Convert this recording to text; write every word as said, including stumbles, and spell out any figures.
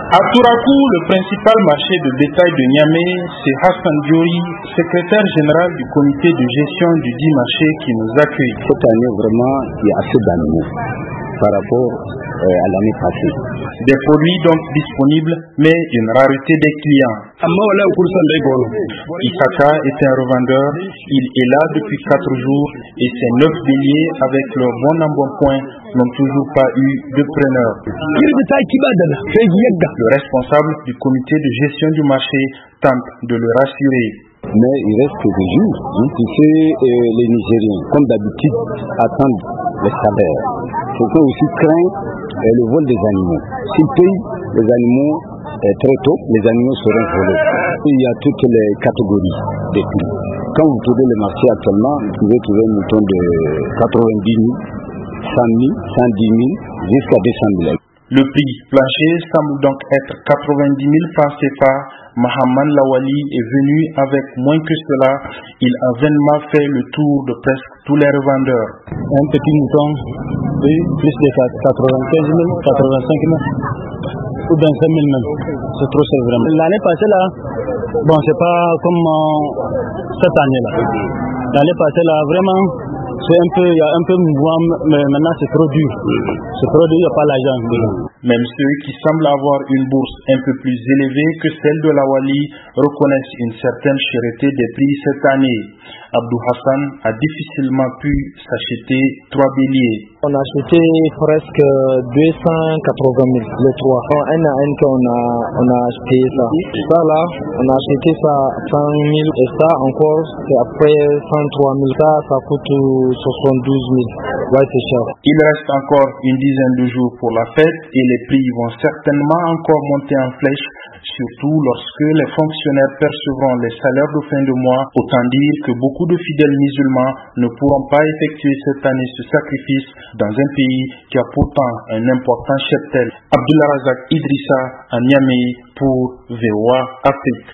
À Tourakou, le principal marché de bétail de Niamey, c'est Hassan Diori, secrétaire général du comité de gestion du dit marché qui nous accueille. Cette année, vraiment, il y a assez d'animaux par rapport euh, à l'année passée. Des produits donc disponibles, mais une rareté des clients. Isaka est un revendeur, il est là depuis quatre jours et ses neuf béliers avec leur bon embonpoint n'ont toujours pas eu de preneur. Le responsable du comité de gestion du marché tente de le rassurer. Mais il reste des jours. Tu sais, euh, les Nigériens, comme d'habitude, attendent les salaires. Ce qu'on aussi craint est le vol des animaux. S'ils payent les animaux euh, très tôt, les animaux seront volés. Il y a toutes les catégories de prix. Quand vous trouvez le marché actuellement, vous pouvez trouver un mouton de quatre-vingt-dix mille, cent mille, cent dix mille, jusqu'à deux cent mille. Le prix plancher semble donc être quatre-vingt-dix mille francs C F A. Mahaman Lawali est venu avec moins que cela. Il a vainement fait le tour de presque tous les revendeurs. Un petit mouton, oui, plus de quatre-vingt-quinze mille, quatre-vingt-cinq mille, ou vingt-cinq mille même. C'est trop cher vraiment. L'année passée là, bon, c'est pas comme euh, cette année là. L'année passée là, vraiment, c'est un peu, il y a un peu de mouvement, mais maintenant c'est trop dur. C'est trop dur, il n'y a pas l'argent. Même ceux qui semblent avoir une bourse un peu plus élevée que celle de Lawali reconnaissent une certaine cherté des prix cette année. Abdou Hassan a difficilement pu s'acheter trois béliers. On a acheté presque deux cent quatre-vingt mille, les trois. Un à un qu'on a, on a acheté ça. Ça là, on a acheté ça cent mille et ça encore, c'est après cent trois mille. Ça, ça coûte soixante-douze mille. Ouais, c'est cher. Il reste encore une dizaine de jours pour la fête et les prix vont certainement encore monter en flèche, surtout lorsque les fonctionnaires percevront les salaires de fin de mois. Autant dire que beaucoup de fidèles musulmans ne pourront pas effectuer cette année ce sacrifice dans un pays qui a pourtant un important cheptel. Abdullah Razak Idrissa à Niamey pour V O A Afrique.